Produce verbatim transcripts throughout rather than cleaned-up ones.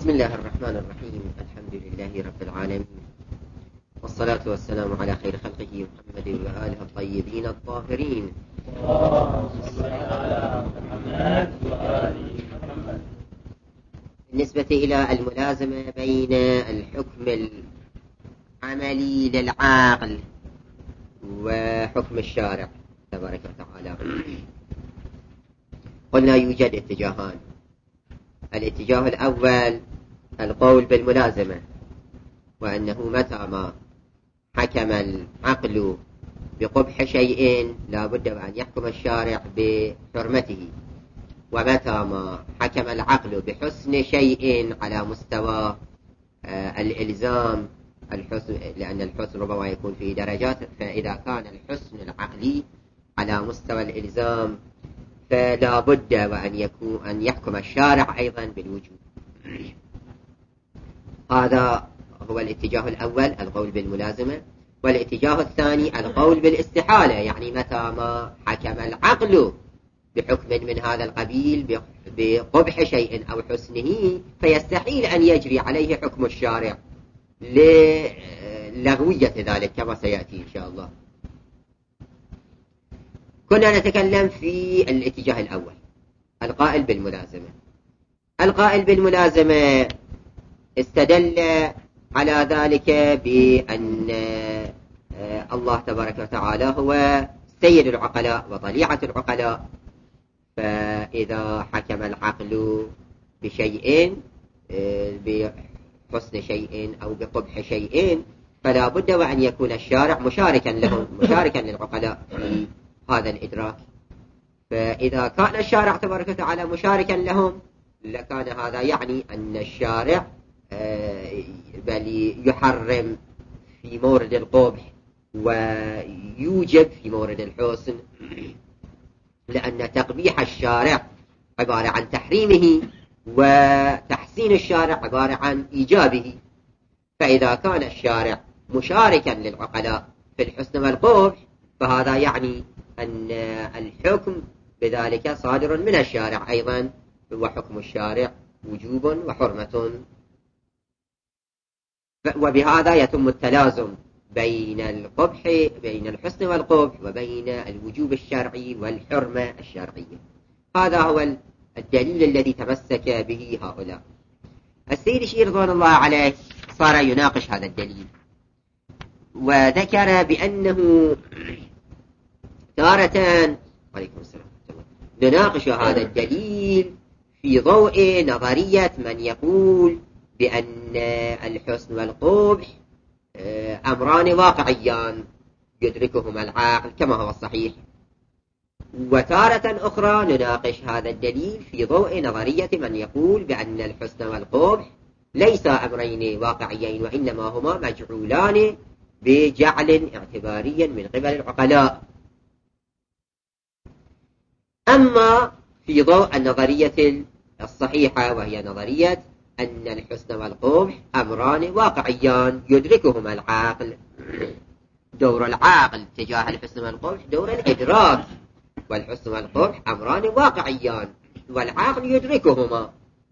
بسم الله الرحمن الرحيم. الحمد لله رب العالمين، والصلاة والسلام على خير خلقه محمد وآله الطيبين الطاهرين. بالنسبة إلى الملازمة بين الحكم العملي للعقل وحكم الشارع تبارك وتعالى، قلنا يوجد اتجاهان. الاتجاه الأول القول بالملازمة، وأنه متى ما حكم العقل بقبح شيء لا بد أن يحكم الشارع بحرمته، ومتى ما حكم العقل بحسن شيء على مستوى آه الإلزام الحسن، لأن الحسن ربما يكون في درجات، فإذا كان الحسن العقلي على مستوى الإلزام فلا بد وأن يكون أن يحكم الشارع أيضا بالوجوب. هذا هو الاتجاه الأول القول بالملازمة. والاتجاه الثاني القول بالاستحالة، يعني متى ما حكم العقل بحكم من هذا القبيل بقبح شيء أو حسنه فيستحيل أن يجري عليه حكم الشارع للغوية ذلك كما سيأتي إن شاء الله. كنا نتكلم في الاتجاه الأول القائل بالملازمة. القائل بالملازمة استدل على ذلك بأن الله تبارك وتعالى هو سيد العقلاء وطليعة العقلاء، فإذا حكم العقل بشيء بحسن شيء أو بقبح شيء فلا بد وأن يكون الشارع مشاركا لهم، مشاركا للعقلاء في هذا الإدراك. فإذا كان الشارع تبارك وتعالى مشاركا لهم لكان هذا يعني أن الشارع بل يحرم في مورد القبح ويوجب في مورد الحسن، لأن تقبيح الشارع عبارة عن تحريمه وتحسين الشارع عبارة عن إيجابه. فإذا كان الشارع مشاركا للعقلاء في الحسن والقبح فهذا يعني أن الحكم بذلك صادر من الشارع أيضا، وحكم الشارع وجوب وحرمة. وبهذا يتم التلازم بين القبح بين الحسن والقبح وبين الوجوب الشرعي والحرمة الشرعية. هذا هو الدليل الذي تمسك به هؤلاء. السيد الشيخ رضوان الله عليه صار يناقش هذا الدليل، وذكر بأنه تارة عليكم السلام نناقش هذا الدليل في ضوء نظرية من يقول بأن الحسن والقبح أمران واقعيان يدركهما العقل كما هو الصحيح، وتارة أخرى نناقش هذا الدليل في ضوء نظرية من يقول بأن الحسن والقبح ليس أمرين واقعيين وإنما هما مجعولان بجعل اعتباري من قبل العقلاء. أما في ضوء النظرية الصحيحة وهي نظرية أن الحسن والقبح أمران واقعيان يدركهما العقل، دور العقل تجاه الحسن والقبح دور الإدراك، والحسن والقبح أمران واقعيان والعقل يدركهما.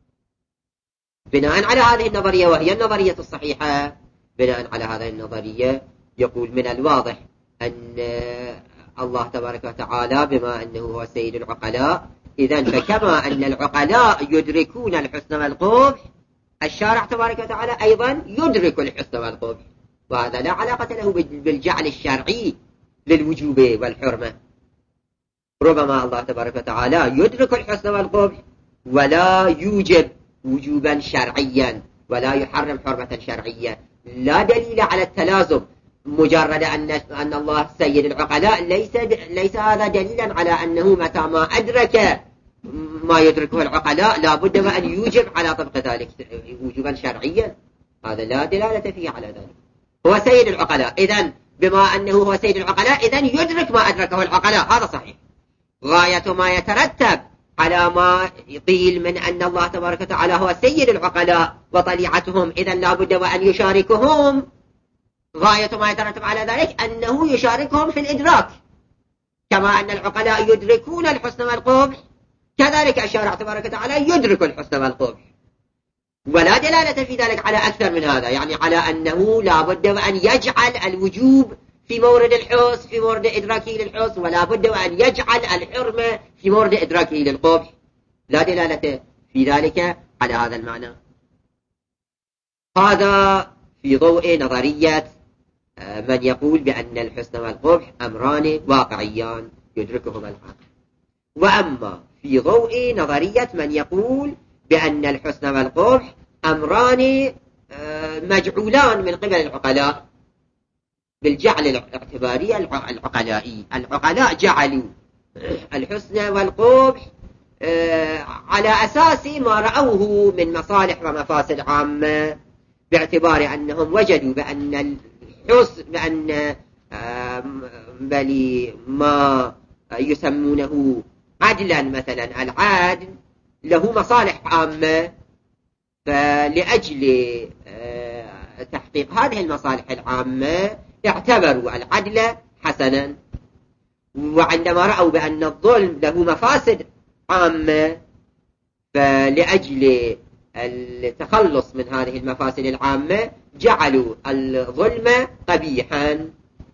بناء على هذه النظرية وهي النظرية الصحيحة، بناء على هذه النظرية يقول من الواضح أن الله تبارك وتعالى بما أنه هو سيد العقلاء، إذن فكما أن العقلاء يدركون الحسن والقبح الشارع تبارك وتعالى أيضا يدرك الحسن والقبح، وهذا لا علاقة له بالجعل الشرعي للوجوب والحرمة. ربما الله تبارك وتعالى يدرك الحسن والقبح ولا يوجب وجوبا شرعيا ولا يحرم حرمة شرعية. لا دليل على التلازم، مجرد أن أن الله سيد العقلاء ليس ليس هذا دليلا على أنه متى ما أدرك ما يدركه العقلاء لا بد أن يوجب على طبق ذلك وجوبا شرعيا. هذا لا دلالة فيه على ذلك. هو سيد العقلاء، إذن بما أنه هو سيد العقلاء إذن يدرك ما أدركه العقلاء، هذا صحيح. غاية ما يترتب على ما قيل من أن الله تبارك وتعالى هو سيد العقلاء وطليعتهم إذن لا بد وأن يشاركهم، غاية ما يترتب على ذلك أنه يشاركهم في الإدراك، كما أن العقلاء يدركون الحسن والقبح كذلك الشارع تبارك وتعالى يدرك الحسن والقبح. ولا دلالة في ذلك على أكثر من هذا، يعني على أنه لا بد وأن يجعل الوجوب في مورد الحس في مورد إدراكه للحس، ولا بد وأن يجعل الحرمة في مورد إدراكه للقبح، لا دلالة في ذلك على هذا المعنى. هذا في ضوء نظرية من يقول بأن الحسن والقبح أمران واقعيان يدركهما العقل. وأما في ضوء نظرية من يقول بأن الحسن والقبح أمران مجعولان من قبل العقلاء بالجعل الاعتباري العقلائي، العقلاء جعلوا الحسن والقبح على أساس ما رأوه من مصالح ومفاسد عامة، باعتبار أنهم وجدوا بأن الحسن بأن بل ما يسمونه عدلا مثلا، العدل له مصالح عامة، فلأجل تحقيق هذه المصالح العامة اعتبروا العدل حسنا. وعندما رأوا بأن الظلم له مفاسد عامة، فلأجل التخلص من هذه المفاسد العامة جعلوا الظلم قبيحا.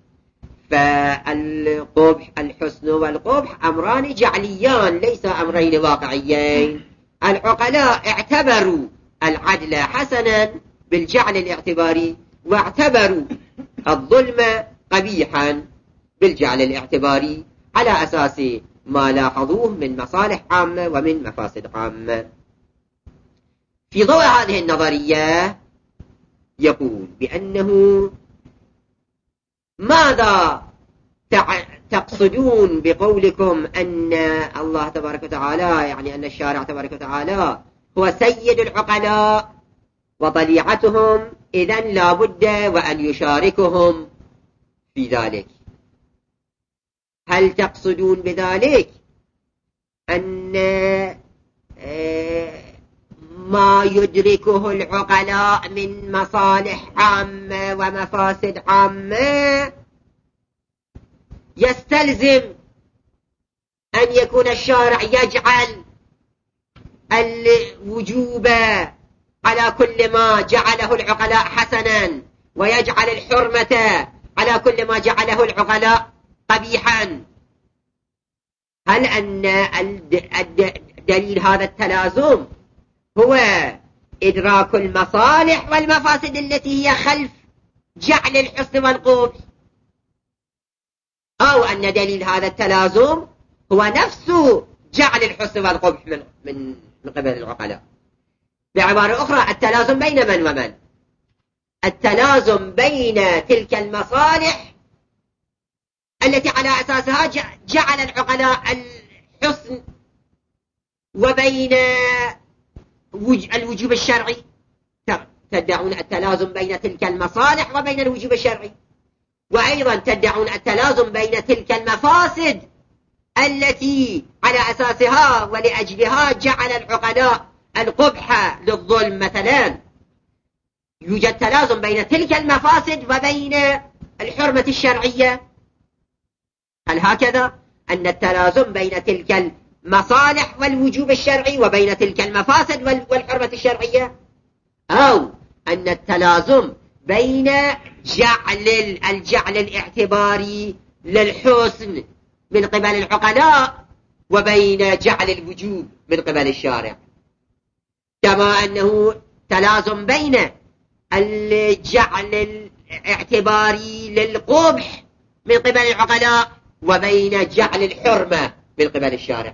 فالقبح الحسن والقبح أمران جعليان ليس أمرين واقعيين. العقلاء اعتبروا العدل حسنا بالجعل الاعتباري، واعتبروا الظلم قبيحا بالجعل الاعتباري، على أساس ما لاحظوه من مصالح عامة ومن مفاسد عامة. في ضوء هذه النظرية يقول بأنه ماذا تقصدون بقولكم أن الله تبارك وتعالى، يعني أن الشارع تبارك وتعالى هو سيد العقلاء وطليعتهم، إذن لا بد وأن يشاركهم في ذلك؟ هل تقصدون بذلك أن ما يدركه العقلاء من مصالح عامة ومفاسد عامة يستلزم أن يكون الشارع يجعل الوجوب على كل ما جعله العقلاء حسنا، ويجعل الحرمة على كل ما جعله العقلاء قبيحا؟ هل أن دليل هذا التلازم هو إدراك المصالح والمفاسد التي هي خلف جعل الحسن والقبح، أو أن دليل هذا التلازم هو نفس جعل الحسن والقبح من, من, من قبل العقلاء؟ بعبارة أخرى، التلازم بين من ومن؟ التلازم بين تلك المصالح التي على أساسها جعل العقلاء الحسن، وبين الوجوب الشرعي. تدعون التلازم بين تلك المصالح وبين الوجوب الشرعي، وأيضا تدعون التلازم بين تلك المفاسد التي على أساسها ولأجلها جعل العقلاء القبح للظلم مثلا. يوجد تلازم بين تلك المفاسد وبين الحرمة الشرعية. هل هكذا أن التلازم بين تلك المصالح والوجوب الشرعي وبين تلك المفاسد والحرمة الشرعية، أو أن التلازم بين جعل الجعل الاعتباري للحسن من قبل العقلاء وبين جعل الوجوب من قبل الشارع؟ كما أنه تلازم بين الجعل الاعتباري للقبح من قبل العقلاء وبين جعل الحرمة من قبل الشارع.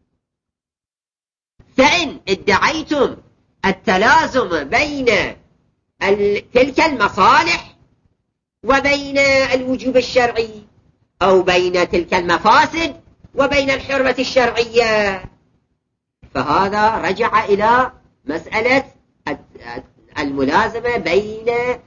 فإن ادعيتم التلازم بين تلك المصالح وبين الوجوب الشرعي، أو بين تلك المفاسد وبين الحرمة الشرعية، فهذا رجع إلى مسألة الملازمة بين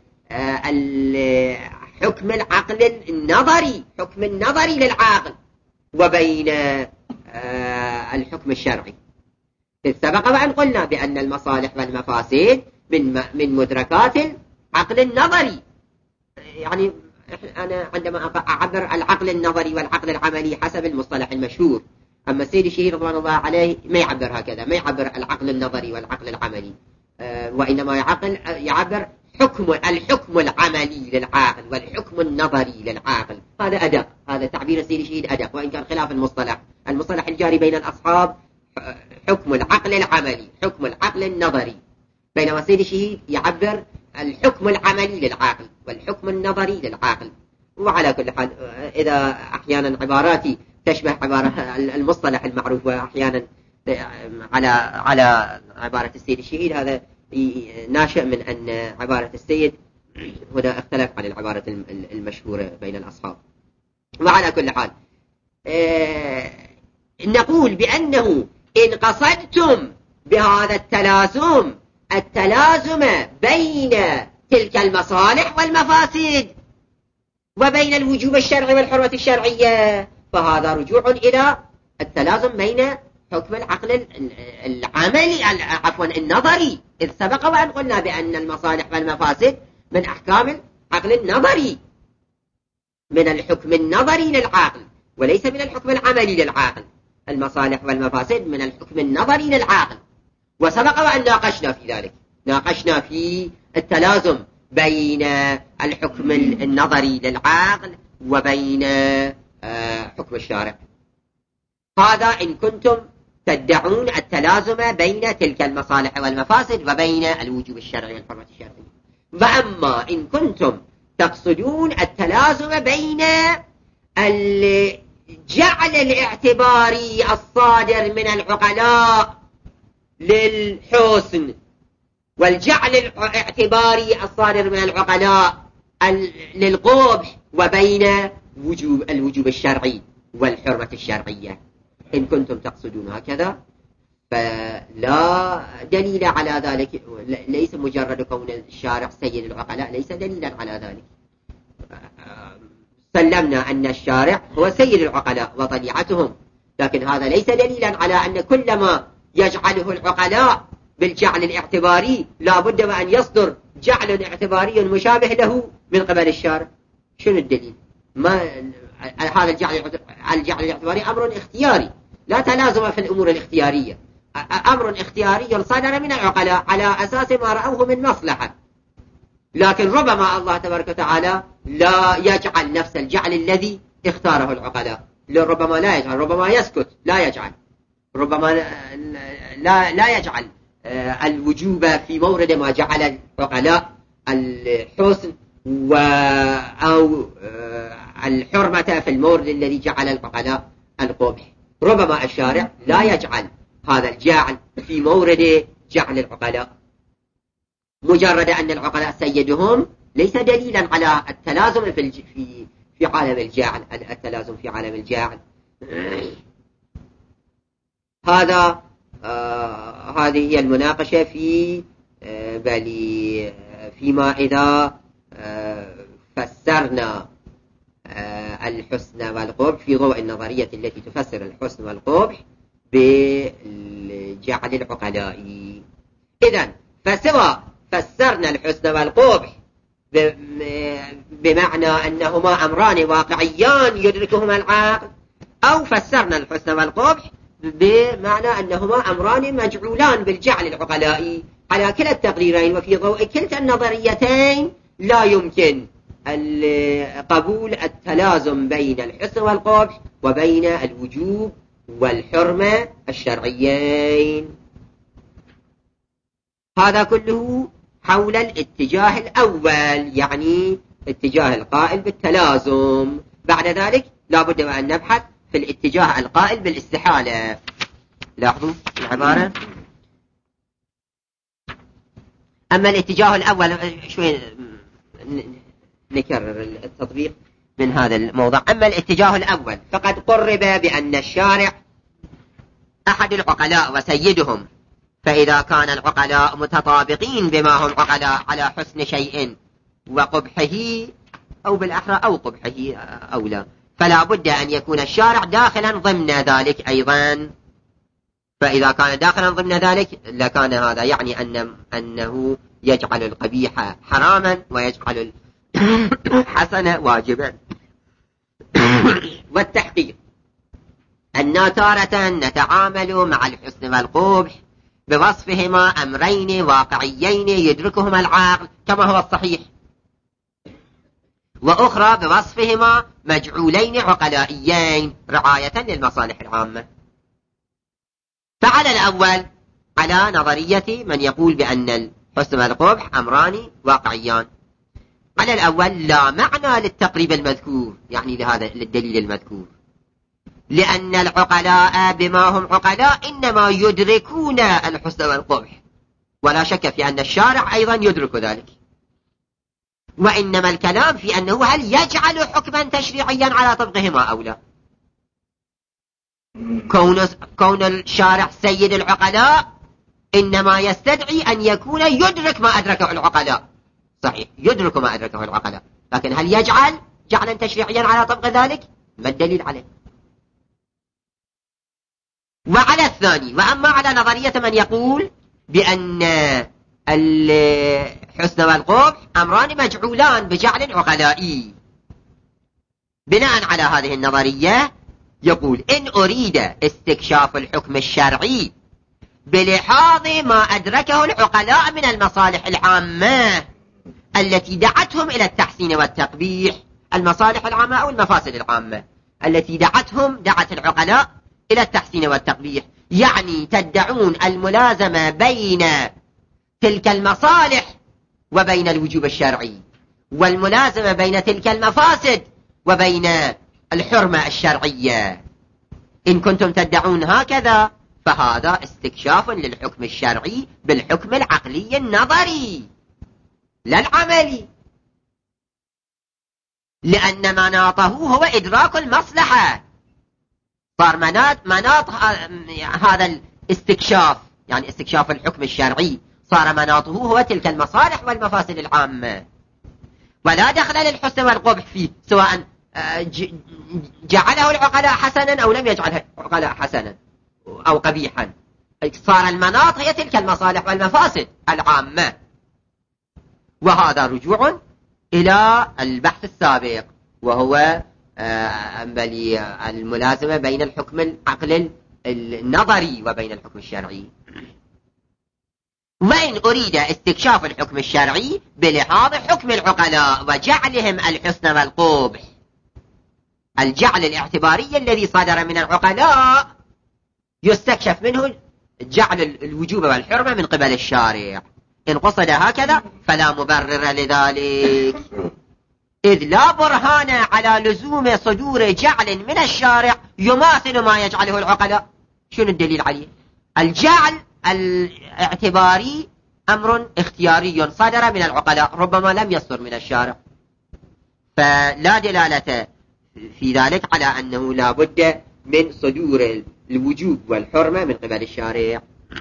حكم العقل النظري حكم النظري للعقل وبين الحكم الشرعي. سبق وأن قلنا بأن المصالح والمفاسد من من مدركات العقل النظري. يعني أنا عندما أعبر العقل النظري والعقل العملي حسب المصطلح المشهور، أما السيد الشهير رضوان الله عليه ما يعبر هكذا، ما يعبر العقل النظري والعقل العملي، وإنما يعقل يعبر حكم الحكم العملي للعاقل والحكم النظري للعاقل. هذا أدق، هذا تعبير السيد الشهيد أدق، وإن كان خلاف المصطلح المصطلح الجاري بين الأصحاب حكم العقل العملي، حكم العقل النظري، بينما السيد الشهيد يعبر الحكم العملي للعاقل والحكم النظري للعاقل. وعلى كل حال إذا أحيانا عباراتي تشبه عبارة المصطلح المعروف وأحيانا على على عبارة السيد الشهيد، هذا ناشئ من أن عبارة السيد هنا اختلف عن العبارة المشهورة بين الأصحاب. وعلى كل حال نقول بأنه إن قصدتم بهذا التلازم التلازم بين تلك المصالح والمفاسد وبين الوجوب الشرعي والحرمة الشرعية، فهذا رجوع إلى التلازم بين حكم العقل العملي عفوا النظري، إذ سبق وأن قلنا بأن المصالح والمفاسد من أحكام العقل النظري، من الحكم النظري للعاقل وليس من الحكم العملي للعاقل. المصالح والمفاسد من الحكم النظري للعاقل، وسبق وأن ناقشنا في ذلك، ناقشنا في التلازم بين الحكم النظري للعاقل وبين حكم الشارع. هذا إن كنتم تدعون التلازم بين تلك المصالح والمفاسد وبين الوجوب الشرعي والحرمة الشرعية. وأما إن كنتم تقصدون التلازم بين الجعل الاعتباري الصادر من العقلاء للحسن والجعل الاعتباري الصادر من العقلاء للقبح وبين وجوب الوجوب الشرعي والحرمة الشرعية، إن كنتم تقصدون هكذا فلا دليل على ذلك، ليس مجرد كون الشارع سيد العقلاء ليس دليلا على ذلك. سلمنا أن الشارع هو سيد العقلاء وطليعتهم، لكن هذا ليس دليلا على أن كل ما يجعله العقلاء بالجعل الاعتباري لا بد وأن يصدر جعل اعتباري مشابه له من قبل الشارع. شنو الدليل؟ ما هذا الجعل الجعل الاعتباري أمر اختياري، لا تلازم في الأمور الاختيارية، أمر اختياري صدر من العقلاء على أساس ما رأوه من مصلحة، لكن ربما الله تبارك وتعالى لا يجعل نفس الجعل الذي اختاره العقلاء، ربما لا يجعل، ربما يسكت لا يجعل، ربما لا, لا يجعل الوجوب في مورد ما جعل العقلاء الحسن أو الحرمة في المورد الذي جعل العقلاء القبح. ربما الشارع لا يجعل هذا الجعل في مورد جعل العقلاء، مجرد أن العقلاء سيدهم ليس دليلا على التلازم في في في عالم الجعل، التلازم في عالم الجعل. هذا آه هذه هي المناقشة في آه بل فيما إذا آه فسرنا آه الحسن والقبح في ضوء النظرية التي تفسر الحسن والقبح بالجعل العقلائي. إذن فسواء فسرنا الحسن والقبح بمعنى أنهما أمران واقعيان يدركهما العقل، أو فسرنا الحسن والقبح بمعنى أنهما أمران مجعولان بالجعل العقلائي، على كلا التقريرين وفي ضوء كلتا النظريتين لا يمكن قبول التلازم بين الحسن والقبح وبين الوجوب والحرمة الشرعيين. هذا كله حول الاتجاه الأول، يعني اتجاه القائل بالتلازم. بعد ذلك لا بد أن نبحث في الاتجاه القائل بالاستحالة. لاحظوا العبارة. أما الاتجاه الأول، شوي نكرر التطبيق من هذا الموضوع. أما الاتجاه الأول فقد قرب بأن الشارع أحد العقلاء وسيدهم، فإذا كان العقلاء متطابقين بما هم عقلاء على حسن شيء وقبحه أو بالأحرى أو قبحه أو لا، فلا بد أن يكون الشارع داخلا ضمن ذلك أيضا. فإذا كان داخلا ضمن ذلك لكان هذا يعني أن أنه يجعل القبيح حراما ويجعل الحسن واجبا. والتحقيق أن تارة نتعامل مع الحسن والقبح بوصفهما أمرين واقعيين يدركهما العقل كما هو الصحيح، وأخرى بوصفهما مجعولين عقلائيين رعاية للمصالح العامة. فعلى الأول على نظرية من يقول بأن الحسن والقبح أمران واقعيان، على الأول لا معنى للتقريب المذكور، يعني لهذا للدليل المذكور، لأن العقلاء بما هم عقلاء إنما يدركون الحسن والقبح، ولا شك في أن الشارع أيضا يدرك ذلك، وإنما الكلام في أنه هل يجعل حكما تشريعيا على طبقهما أو لا. كون, كون الشارع سيد العقلاء إنما يستدعي أن يكون يدرك ما أدركه العقلاء، صحيح يدرك ما أدركه العقلاء، لكن هل يجعل جعلا تشريعيا على طبق ذلك؟ ما الدليل عليه؟ وعلى الثاني، وأما على نظرية من يقول بأن الحسن والقبح أمران مجعولان بجعل عقلائي، بناء على هذه النظرية يقول إن أريد استكشاف الحكم الشرعي بلحاظ ما أدركه العقلاء من المصالح العامة التي دعتهم إلى التحسين والتقبيح، المصالح العامة أو المفاسد العامة التي دعتهم دعت العقلاء إلى التحسين والتقبيح، يعني تدعون الملازمة بين تلك المصالح وبين الوجوب الشرعي، والملازمة بين تلك المفاسد وبين الحرمة الشرعية. إن كنتم تدعون هكذا فهذا استكشاف للحكم الشرعي بالحكم العقلي النظري لا العملي، لأن مناطه هو إدراك المصلحة. صار مناط, مناط هذا الاستكشاف، يعني استكشاف الحكم الشرعي، صار مناطه هو تلك المصالح والمفاسد العامة، ولا دخل للحسن والقبح فيه، سواء جعله العقلاء حسنا أو لم يجعله العقلاء حسنا أو قبيحا. صار المناط هي تلك المصالح والمفاسد العامة. وهذا رجوع إلى البحث السابق، وهو الملازمة بين الحكم العقل النظري وبين الحكم الشرعي. وإن أريد استكشاف الحكم الشرعي بلحاظ حكم العقلاء وجعلهم الحسن والقبح، الجعل الاعتباري الذي صدر من العقلاء يستكشف منه جعل الوجوب والحرمة من قبل الشارع. إن قصد هكذا فلا مبرر لذلك، إذ لا برهان على لزوم صدور جعل من الشارع يماثل ما يجعله العقلاء. شنو الدليل عليه؟ الجعل الاعتباري أمر اختياري صدر من العقلاء، ربما لم يصدر من الشارع، فلا دلالة في ذلك على أنه لا بد من صدور الوجوب والحرمة من قبل الشارع.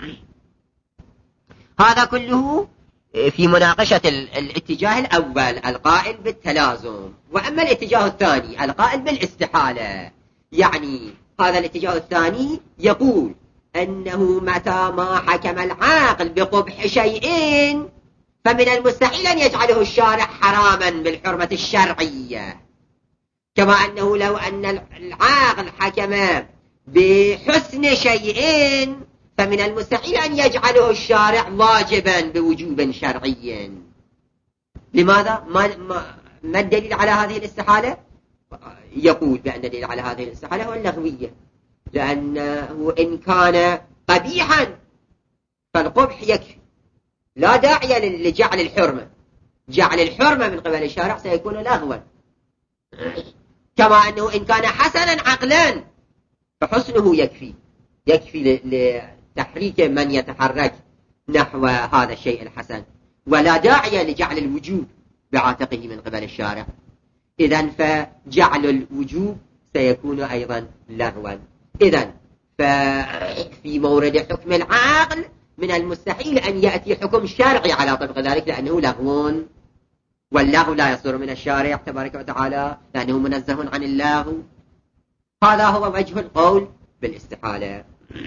هذا كله في مناقشة الاتجاه الأول القائل بالتلازم. وأما الاتجاه الثاني القائل بالاستحالة، يعني هذا الاتجاه الثاني يقول أنه متى ما حكم العاقل بقبح شيء فمن المستحيل أن يجعله الشارع حراما بالحرمة الشرعية، كما أنه لو أن العاقل حكم بحسن شيء فمن المستحيل أن يجعله الشارع واجبا بوجوب شرعي. لماذا؟ ما, ما, ما الدليل على هذه الاستحالة؟ يقول بأن الدليل على هذه الاستحالة هو اللغوية، لأنه إن كان قبيحا فالقبح يكفي، لا داعي لجعل الحرمة، جعل الحرمة من قبل الشارع سيكون لغوا. كما أنه إن كان حسنا عقلا فحسنه يكفي، يكفي لتحريك من يتحرك نحو هذا الشيء الحسن، ولا داعي لجعل الوجوب بعاتقه من قبل الشارع. إذن فجعل الوجوب سيكون أيضا لغوا. إذن ففي مورد حكم العقل من المستحيل أن يأتي حكم شرعي على طبق ذلك، لأنه لغو، واللغو لا يصدر من الشارع تبارك وتعالى لأنه منزه عن اللغو. هذا هو وجه القول بالاستحالة.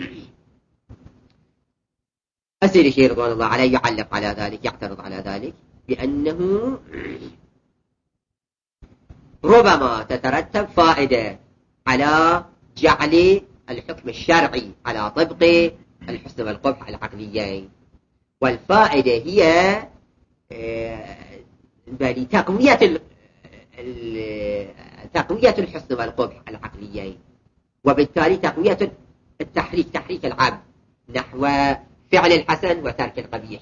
السيد الشيخ رضوان الله عليه يعلق على ذلك، يعترض على ذلك بأنه ربما تترتب فائدة على جعل الحكم الشرعي على طبق الحسن والقبح العقليين. والفائدة هي بل تقوية تقوية الحسن والقبح العقليين، وبالتالي تقوية التحريك تحريك العبد نحو فعل الحسن وترك القبيح.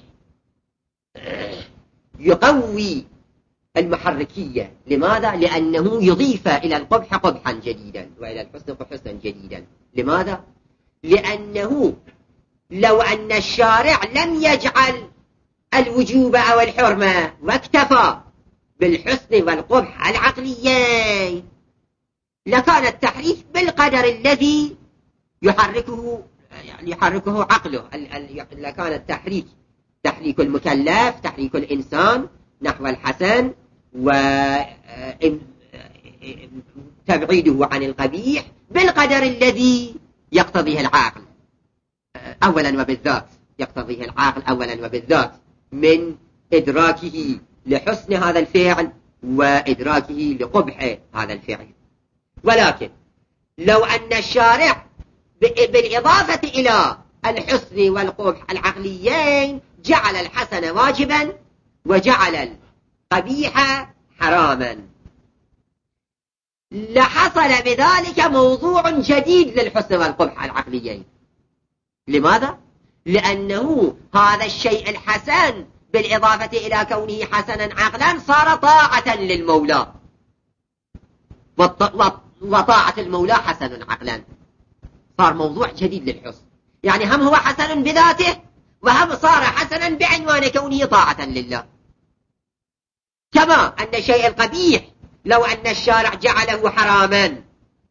يقوي المحركية. لماذا؟ لأنه يضيف إلى القبح قبحا جديدا وإلى الحسن حسنا جديدا. لماذا؟ لأنه لو أن الشارع لم يجعل الوجوب أو الحرمة واكتفى بالحسن والقبح العقليين لكان التحريك بالقدر الذي يحركه يعني يحركه عقله. لكان التحريك تحريك المكلف تحريك الإنسان نحو الحسن وتبعيده عن القبيح بالقدر الذي يقتضيه العقل أولا وبالذات يقتضيه العقل أولا وبالذات من إدراكه لحسن هذا الفعل وإدراكه لقبح هذا الفعل. ولكن لو أن الشارع بالإضافة إلى الحسن والقبح العقليين جعل الحسن واجبا وجعل القبيح حراما لحصل بذلك موضوع جديد للحسن والقبح العقليين. لماذا؟ لأنه هذا الشيء الحسن بالإضافة إلى كونه حسنا عقلا صار طاعة للمولى، وطاعة المولى حسن عقلا، صار موضوع جديد للحسن. يعني هم هو حسن بذاته وهم صار حسنا بعنوان كونه طاعة لله. كما أن الشيء القبيح لو أن الشارع جعله حراما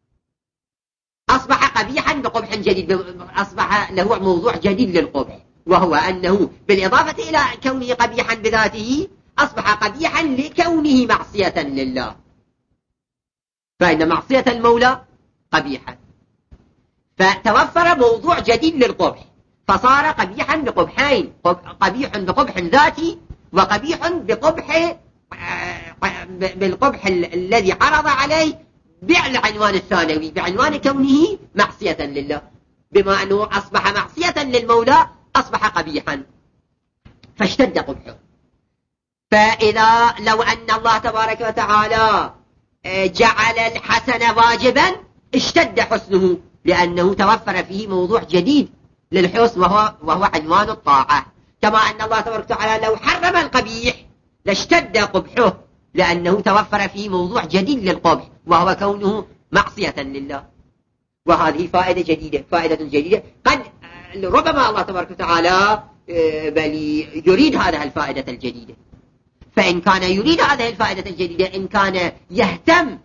أصبح قبيحا بقبح جديد، أصبح له موضوع جديد للقبح، وهو أنه بالإضافة إلى كونه قبيحا بذاته أصبح قبيحا لكونه معصية لله، فإن معصية المولى قبيحا، فتوفر موضوع جديد للقبح فصار قبيحا بقبحين، قبيح بقبح ذاتي وقبيح بقبح بالقبح الذي عرض عليه بالعنوان الثانوي بعنوان كونه معصية لله. بما أنه أصبح معصية للمولى أصبح قبيحا فاشتد قبحه. فإذا لو أن الله تبارك وتعالى جعل الحسن واجبا اشتد حسنه لأنه توفر فيه موضوع جديد للحسن وهو, وهو عنوان الطاعة. كما أن الله تبارك وتعالى لو حرم القبيح لاشتد قبحه لأنه توفر فيه موضوع جديد للقبح وهو كونه معصية لله. وهذه فائدة جديدة فائدة جديدة قد ربما الله تبارك وتعالى بل يريد هذه الفائدة الجديدة. فإن كان يريد هذه الفائدة الجديدة إن كان يهتم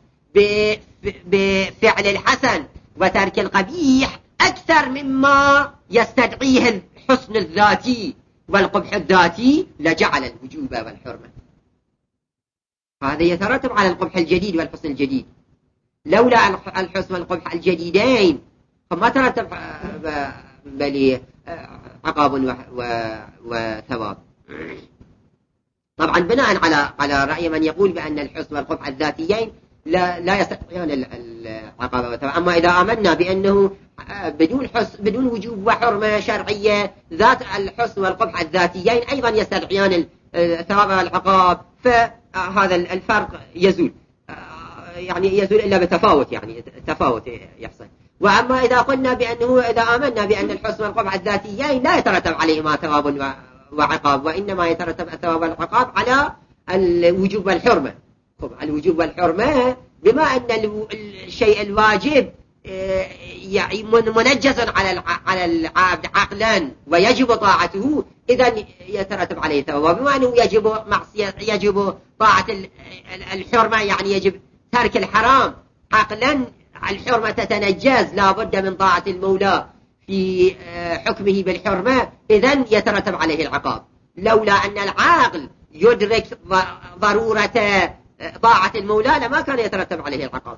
بفعل الحسن وترك القبيح أكثر مما يستدعيه الحسن الذاتي والقبح الذاتي لجعل الوجوب والحرمة. هذا يترتب على القبح الجديد والحسن الجديد. لولا الحسن والقبح الجديدين فما ترتب بل عقاب وثواب. طبعا بناء على على رأي من يقول بأن الحسن والقبح الذاتيين لا لا يستطيعون العقاب والثواب. أما إذا آمنا بأنه بدون حسن بدون وجوب وحرمة شرعية ذات الحسن والقبح الذاتيين أيضا يستدعيان الثواب والعقاب فهذا الفرق يزول يعني يزول إلا بتفاوت يعني تفاوت يحصل. وأما إذا قلنا بأنه إذا آمنا بأن الحسن والقبح الذاتيين لا يترتب عليهما ثواب وعقاب وإنما يترتب الثواب والعقاب على الوجوب والحرمة. الوجوب والحرمة بما أن الشيء الواجب يعني منجز على على العبد عقلا ويجب طاعته إذا يترتب عليه ثواب. بما أنه يجب معصية يجب طاعة الحرمة يعني يجب ترك الحرام عقلا. الحرمة تتنجز لا بد من طاعة المولى في حكمه بالحرمة إذن يترتب عليه العقاب. لولا أن العاقل يدرك ضرورة طاعة المولى لما كان يترتب عليه العقاب.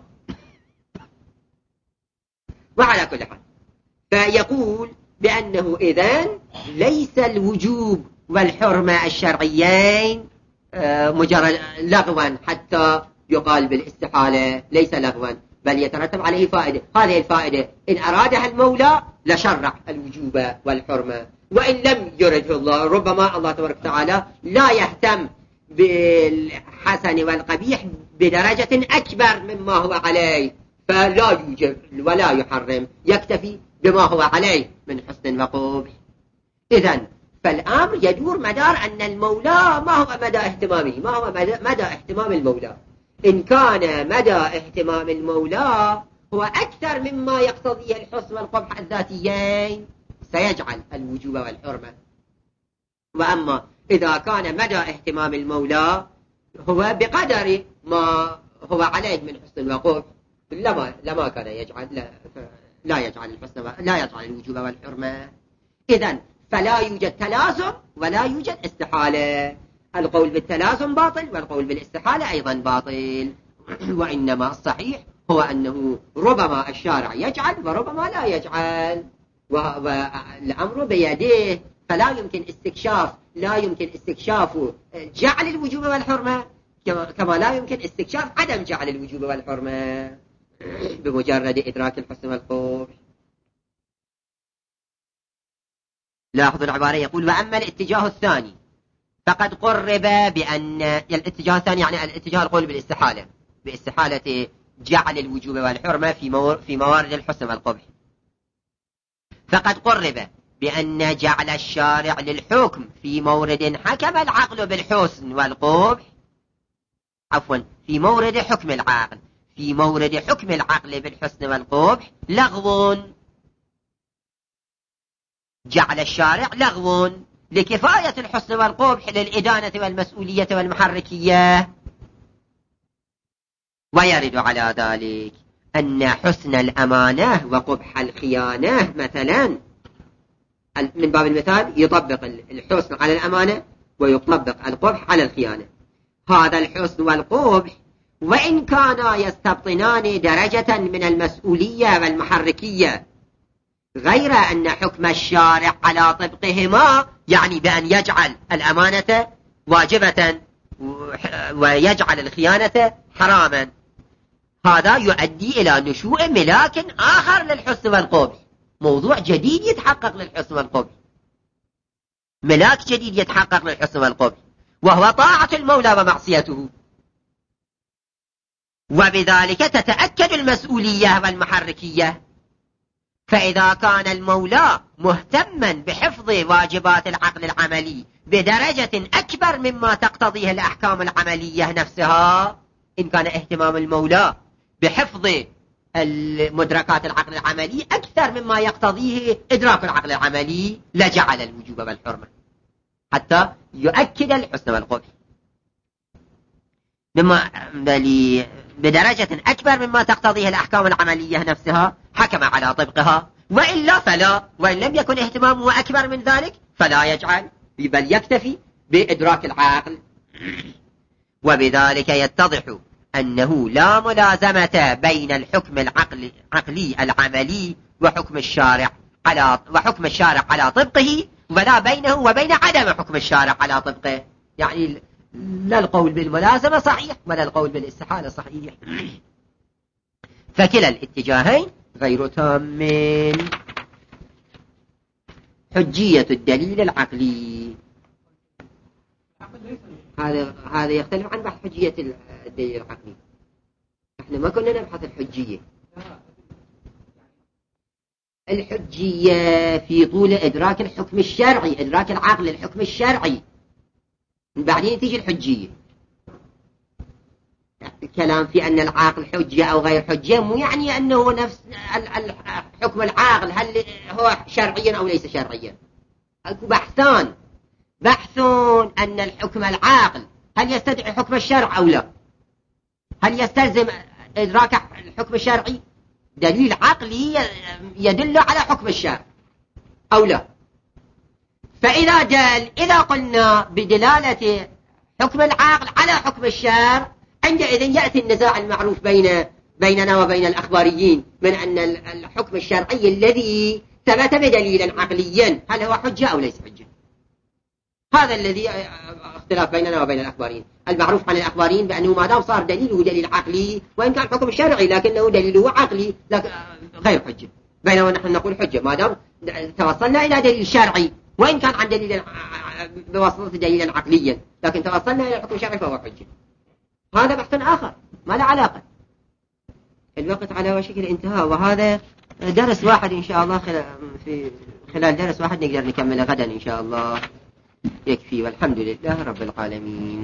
وعلى كل حال فيقول بأنه إذن ليس الوجوب والحرمة الشرعيين مجرد لغوا حتى يقال بالاستحالة ليس لغوا بل يترتب عليه فائدة. هذه الفائدة إن أرادها المولى لشرع الوجوب والحرمة، وإن لم يرده الله. ربما الله تبارك وتعالى لا يهتم بالحسن والقبيح بدرجة أكبر مما هو عليه، فلا يوجب ولا يحرم، يكتفي بما هو عليه من حسن وقبح. إذن فالأمر يدور مدار أن المولى ما هو مدى اهتمامه، ما هو مدى, مدى اهتمام المولى. إن كان مدى اهتمام المولى هو أكثر مما يقتضيه الحسن والقبح الذاتيين سيجعل الوجوب والحرمة. وأما إذا كان مدى اهتمام المولى هو بقدر ما هو عليه من حسن وقبح لما, لما كان يجعل لا, لا يجعل الحسن لا يجعل الوجوب والحرمة. إذن فلا يوجد تلازم ولا يوجد استحالة. القول بالتلازم باطل والقول بالاستحالة أيضا باطل. وإنما الصحيح هو أنه ربما الشارع يجعل وربما لا يجعل، والأمر بيده، فلا يمكن استكشاف لا يمكن استكشاف جعل الوجوب والحرمة كما لا يمكن استكشاف عدم جعل الوجوب والحرمة بمجرد إدراك الحسن والقبح. لاحظوا العبارة، يقول وأما الاتجاه الثاني فقد قرب بأن الاتجاه الثاني يعني الاتجاه القول بالاستحالة باستحالة جعل الوجوب والحرمة في في موارد الحسن والقبح. فقد قرب بأن جعل الشارع للحكم في مورد حكم العقل بالحسن والقبح، عفوا في مورد حكم العقل في مورد حكم العقل بالحسن والقبح لغو. جعل الشارع لغو لكفاية الحسن والقبح للإدانة والمسؤولية والمحركية. ويرد على ذلك أن حسن الأمانة وقبح الخيانة مثلا، من باب المثال يطبق الحسن على الأمانة ويطبق القبح على الخيانة. هذا الحسن والقبح وإن كانا يستبطنان درجة من المسؤولية والمحركية، غير أن حكم الشارع على طبقهما يعني بأن يجعل الأمانة واجبة ويجعل الخيانة حراما، هذا يؤدي إلى نشوء ملاك آخر للحسن والقبح، موضوع جديد يتحقق للحسن والقبح، ملاك جديد يتحقق للحسن والقبح، وهو طاعة المولى ومعصيته. وبذلك تتأكد المسؤولية والمحركية. فإذا كان المولى مهتما بحفظ واجبات العقل العملي بدرجة أكبر مما تقتضيه الأحكام العملية نفسها، إن كان اهتمام المولى بحفظ المدركات العقل العملي أكثر مما يقتضيه إدراك العقل العملي لجعل الوجوب والحرمة حتى يؤكد الحسن والقبح مما بدرجة أكبر مما تقتضيه الأحكام العملية نفسها، حكم على طبقها. وإلا فلا، وإن لم يكن اهتمامه أكبر من ذلك فلا يجعل، بل يكتفي بإدراك العقل. وبذلك يتضح أنه لا ملازمة بين الحكم العقلي العقلي العملي وحكم الشارع على وحكم الشارع على طبقه، ولا بينه وبين عدم حكم الشارع على طبقه. يعني لا القول بالملازمة صحيح ولا القول بالاستحالة صحيح. فكلا الاتجاهين غير تامين. حجية الدليل العقلي، هذا هذا يختلف عن بحث حجية الدليل العقلي. احنا ما كنا نبحث الحجية. الحجية في طول إدراك الحكم الشرعي، إدراك العقل الحكم الشرعي، بعدين تيجي الحجية. الكلام في أن العاقل حجة أو غير حجة مو يعني أنه نفس حكم العاقل هل هو شرعيا أو ليس شرعيا. أكو بحثان، بحث أن الحكم العاقل هل يستدعي حكم الشرع أو لا، هل يستلزم إدراك الحكم الشرعي دليل عقلي يدل على حكم الشرع أو لا. فإذا دل إذا قلنا بدلالة حكم العقل على حكم الشرع، عندئذ يأتي النزاع المعروف بين بيننا وبين الأخباريين من أن الحكم الشرعي الذي ثبت بدليل عقليا هل هو حجة أو ليس حجة. هذا الذي اختلاف بيننا وبين الأخباريين. المعروف عن الأخباريين بأنه ما دام صار دليله دليل عقلي، وإن كان حكم شرعي لكنه دليله عقلي غير حجة. بينما نحن نقول حجة ما دام توصلنا إلى دليل شرعي، وإن كان عن دليل بواسطة دليلا عقليا، لكن توصلنا إلى الحكم الشرعي فهو حجة. هذا بحث آخر ما له علاقة. الوقت على وشك الانتهاء، وهذا درس واحد إن شاء الله في خلال درس واحد نقدر نكمله غدا إن شاء الله يكفي، والحمد لله رب العالمين.